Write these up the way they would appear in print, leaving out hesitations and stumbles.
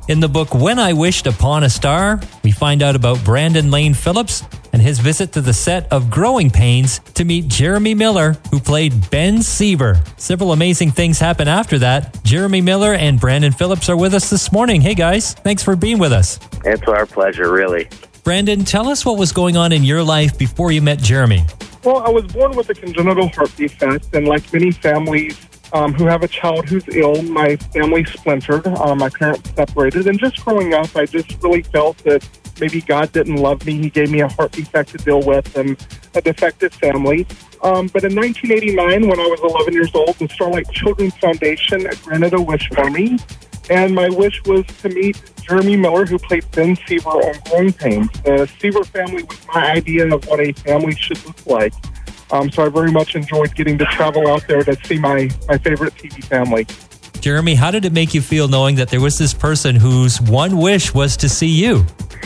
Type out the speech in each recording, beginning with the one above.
In the book When I Wished Upon a Star, we find out about Brandon Lane Phillips and his visit to the set of Growing Pains to meet Jeremy Miller, who played Ben Sieber. Several amazing things happen after that. Jeremy Miller and Brandon Phillips are with us this morning. Hey guys, thanks for being with us. It's our pleasure, really. Brandon, tell us what was going on in your life before you met Jeremy. Well, I was born with a congenital heart defect, and like many families who have a child who's ill, my family splintered. My parents separated, and just growing up, I just really felt that maybe God didn't love me. He gave me a heart defect to deal with and a defective family. But in 1989, when I was 11 years old, the Starlight Children's Foundation granted a wish for me, and my wish was to meet Jeremy Miller, who played Ben Sieber on Growing Pains. The Sieber family was my idea of what a family should look like. So I very much enjoyed getting to travel out there to see my favorite TV family. Jeremy, how did it make you feel knowing that there was this person whose one wish was to see you?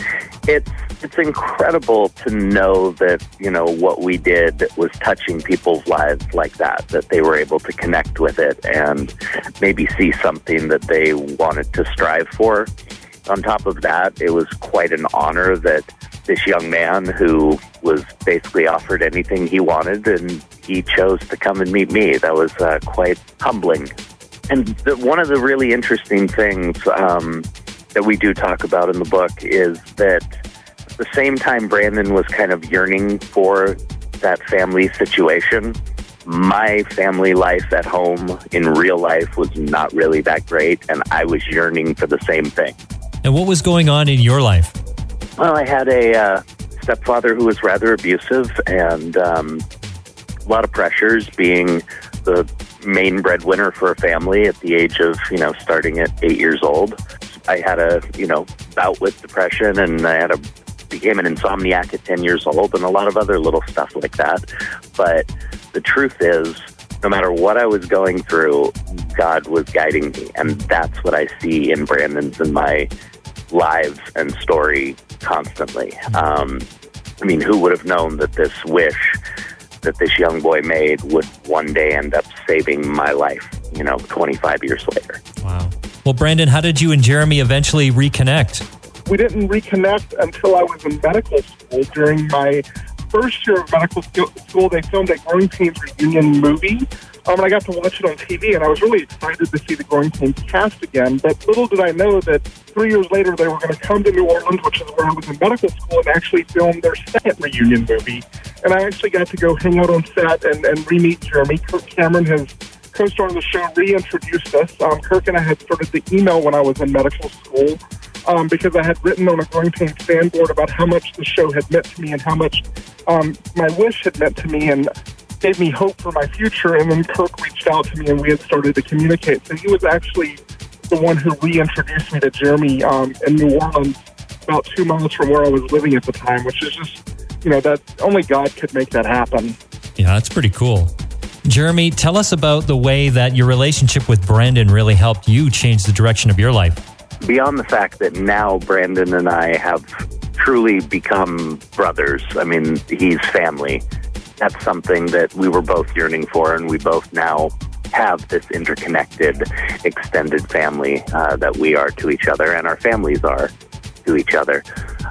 It's incredible to know that, what we did was touching people's lives like that they were able to connect with it and maybe see something that they wanted to strive for. On top of that, it was quite an honor that this young man who was basically offered anything he wanted, and he chose to come and meet me. That was quite humbling. And one of the really interesting things that we do talk about in the book is that at the same time Brandon was kind of yearning for that family situation, my family life at home in real life was not really that great, and I was yearning for the same thing. And what was going on in your life? Well, I had a stepfather who was rather abusive, and a lot of pressures, being the main breadwinner for a family at the age of, starting at 8 years old. I had a, bout with depression, and I became an insomniac at 10 years old, and a lot of other little stuff like that. But the truth is, no matter what I was going through, God was guiding me, and that's what I see in Brandon's and my lives and story constantly. Who would have known that this wish that this young boy made would one day end up saving my life, 25 years later. Wow. Well, Brandon, how did you and Jeremy eventually reconnect? We didn't reconnect until I was in medical school. During my first year of medical school, they filmed a Growing Pains reunion movie. And I got to watch it on TV, and I was really excited to see the Growing Pains cast again. But little did I know that 3 years later they were going to come to New Orleans, which is where I was in medical school, and actually film their second reunion movie. And I actually got to go hang out on set and re-meet Jeremy. Kirk Cameron, his co-star on the show, reintroduced us. Kirk and I had started the email when I was in medical school because I had written on a Growing Pains fan board about how much the show had meant to me and how much my wish had meant to me, and gave me hope for my future. And then Kirk reached out to me, and we had started to communicate. So he was actually the one who reintroduced me to Jeremy in New Orleans, about 2 miles from where I was living at the time, which is just, that only God could make that happen. Yeah, that's pretty cool. Jeremy, tell us about the way that your relationship with Brandon really helped you change the direction of your life. Beyond the fact that now Brandon and I have truly become brothers, he's family. That's something that we were both yearning for, and we both now have this interconnected, extended family that we are to each other, and our families are to each other.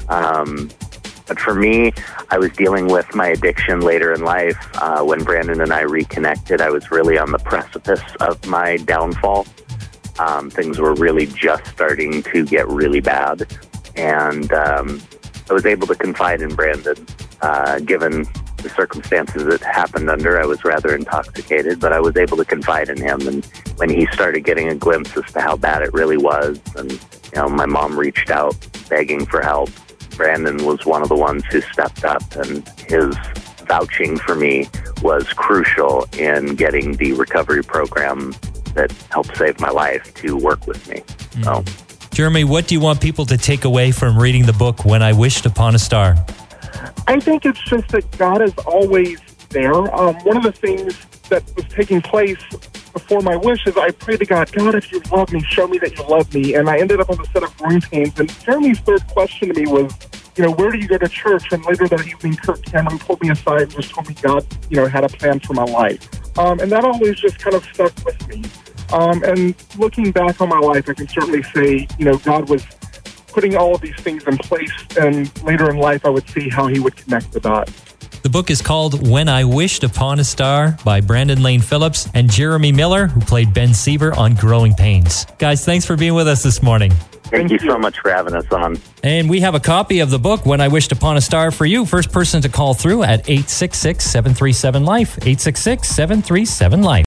But for me, I was dealing with my addiction later in life. When Brandon and I reconnected, I was really on the precipice of my downfall. Things were really just starting to get really bad, and I was able to confide in Brandon, given the circumstances it happened under. I was rather intoxicated, but I was able to confide in him. And when he started getting a glimpse as to how bad it really was, and my mom reached out begging for help, Brandon was one of the ones who stepped up, and his vouching for me was crucial in getting the recovery program that helped save my life to work with me. So, Jeremy, what do you want people to take away from reading the book When I Wished Upon a Star? I think it's just that God is always there. One of the things that was taking place before my wish is I prayed to God, if you love me, show me that you love me. And I ended up on the set of Growing Pains. And Jeremy's third question to me was, where do you go to church? And later that evening, Kirk Cameron pulled me aside and just told me God, had a plan for my life. And that always just kind of stuck with me. And looking back on my life, I can certainly say, God was putting all of these things in place, and later in life, I would see how he would connect the dots. The book is called When I Wished Upon a Star by Brandon Lane Phillips and Jeremy Miller, who played Ben Sieber on Growing Pains. Guys, thanks for being with us this morning. Thank you so much for having us on. And we have a copy of the book, When I Wished Upon a Star, for you. First person to call through at 866-737-LIFE, 866-737-LIFE.